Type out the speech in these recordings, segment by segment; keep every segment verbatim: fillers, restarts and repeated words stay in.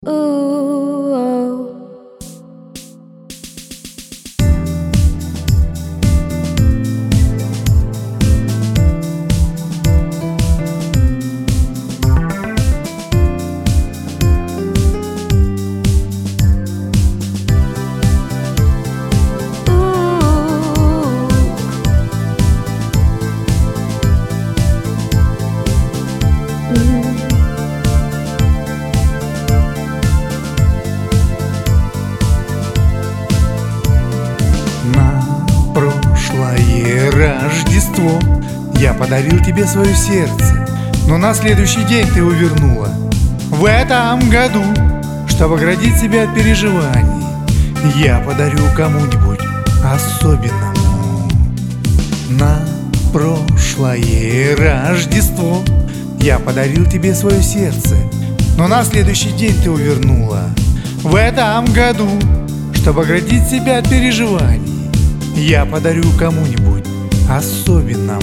Ooh. Прошлое Рождество я подарил тебе свое сердце, но на следующий день ты увернула. В этом году, чтобы оградить себя от переживаний, я подарю кому-нибудь особенному. На прошлое Рождество я подарил тебе свое сердце, но на следующий день ты увернула. В этом году, чтобы оградить себя от переживаний, я подарю кому-нибудь особенному.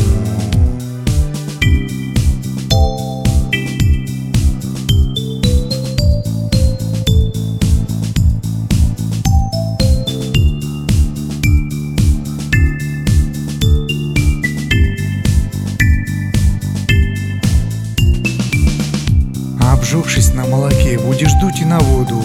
Обжегшись на молоке, будешь дуть и на воду.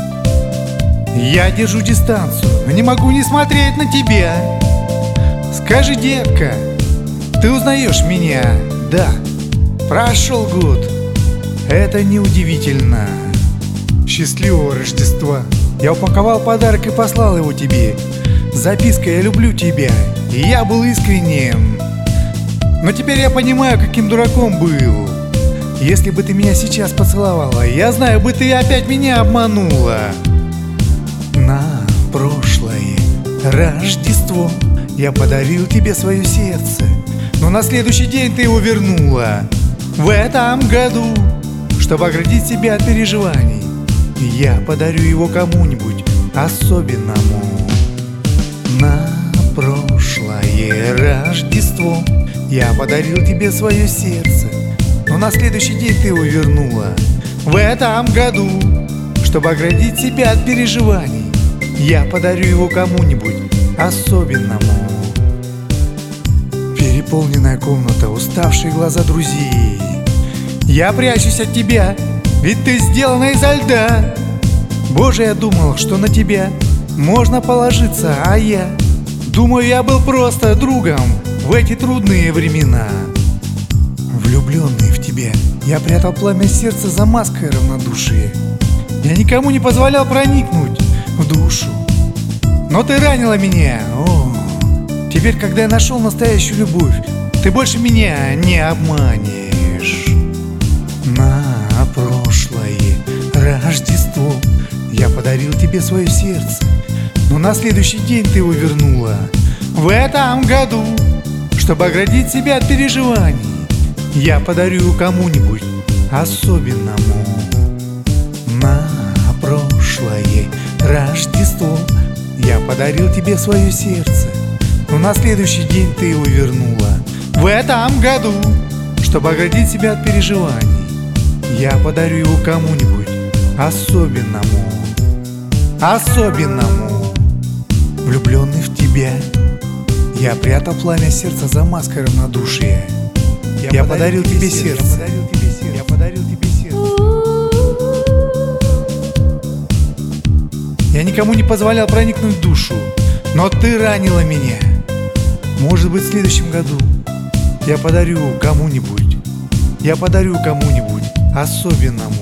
Я держу дистанцию, но не могу не смотреть на тебя. Скажи, детка, ты узнаешь меня? Да, прошел год. Это неудивительно. Счастливого Рождества. Я упаковал подарок и послал его тебе. Записка «Я люблю тебя», и я был искренним. Но теперь я понимаю, каким дураком был. Если бы ты меня сейчас поцеловала, я знаю бы, ты опять меня обманула. На прошлое Рождество я подарил тебе свое сердце, но на следующий день ты его вернула. В этом году, чтобы оградить себя от переживаний, я подарю его кому-нибудь особенному. На прошлое Рождество я подарил тебе свое сердце, но на следующий день ты его вернула. В этом году, чтобы оградить себя от переживаний, я подарю его кому-нибудь особенному. Переполненная комната, уставшие глаза друзей. Я прячусь от тебя, ведь ты сделана изо льда. Боже, я думал, что на тебя можно положиться, а я думаю, я был просто другом в эти трудные времена. Влюбленный в тебя, я прятал пламя сердца за маской равнодушия. Я никому не позволял проникнуть в душу, но ты ранила меня. О, теперь, когда я нашел настоящую любовь, ты больше меня не обманешь. На прошлое Рождество я подарил тебе свое сердце, но на следующий день ты его вернула. В этом году, чтобы оградить себя от переживаний, я подарю кому-нибудь особенному. На прошлое Рождество я подарил тебе свое сердце, но на следующий день ты его вернула. В этом году, чтобы оградить себя от переживаний, я подарю его кому-нибудь особенному. Особенному. Влюбленный в тебя, я прятал пламя сердца за маской равнодушия. Я, я подарил, подарил тебе сердце. сердце. Я подарил тебе сердце. Я никому не позволял проникнуть в душу, но ты ранила меня. Может быть, в следующем году я подарю кому-нибудь, я подарю кому-нибудь особенному,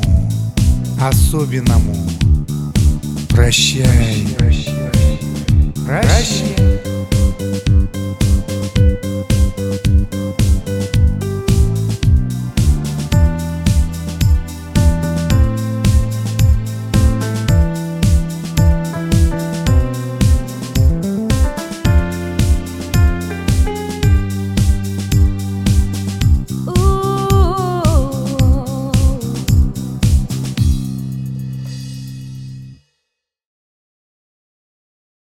особенному. Прощай, прощай, прощай.